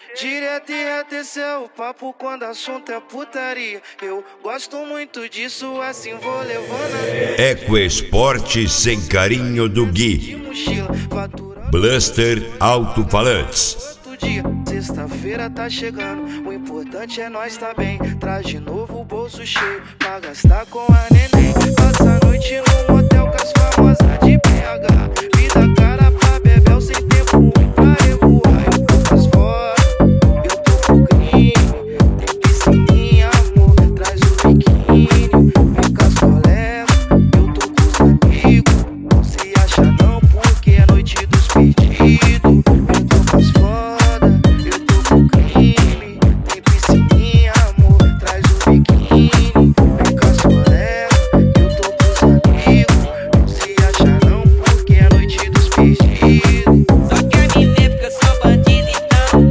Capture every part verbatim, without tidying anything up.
Direto e reto, esse é o papo quando assunto é putaria. Eu gosto muito disso, assim vou levando a... Ecoesporte sem carinho do Gui. Blaster Alto-Falantes. Sexta-feira tá chegando, o importante é nós tá bem. Traz de novo o bolso cheio pra gastar com a neném. Passa a noite no motel com as famosas de B H. Vida cara pra bebel sem tempo ruim pra revoar. Eu tô com as fora, eu tô com o crime. Tem piscininha, amor, traz o biquíni. Vem com as colegas, eu tô com os amigos. Não se acha não porque é noite dos pedidos. Eu tô com as foda, eu tô com o crime. Tem piscininha, amor, traz o biquíni. Vem com as colegas, eu tô com os amigos. Não se acha não porque é noite dos pedidos. Só quer me ver porque eu sou bandido então.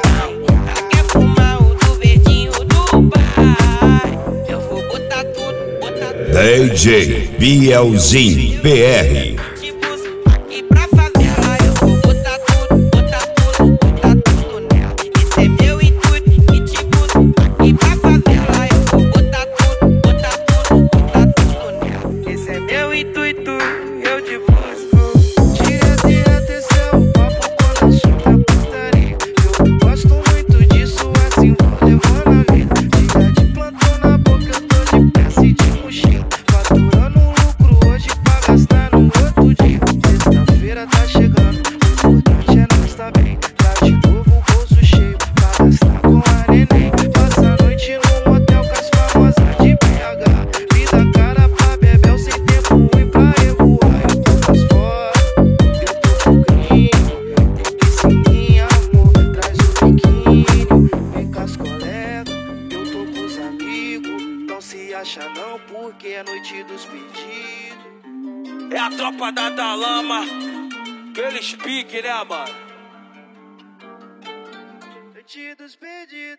Ela quer fumar o do verdinho do pai. Eu vou botar tudo, botar tudo. D J Bielzinho P R. Te busco aqui pra favela. Eu vou botar tudo, botar tudo, botar tudo nela. Esse é meu intuito. E te busco aqui pra favela. Eu vou botar tudo, botar tudo, botar tudo nela. Esse é meu intuito. Eu te busco. Direto e reto, esse é o papo quando assunto é putaria. Eu gosto muito disso, assim vou levando a vida. Dia de plantão na boca, eu tô de peça e de mochila. Faturando lucro hoje pra gastar no outro dia. Sexta-feira tá chegando, o importante é nós tá bem. Traz de novo o bolso cheio pra gastar com a neném. Passa a noite no motel com as famosas de B H. Vida cara pra bebel sem tempo ruim pra revoar. Eu tô com as fora, eu tô com o crime. Tem piscininha, amor, traz o biquíni. Vem com as colegas, eu tô com os amigos. Não se acha não porque é noite dos pedidos. É a tropa da Dalama, aqueles pique, né, mano? Noite dos pedidos.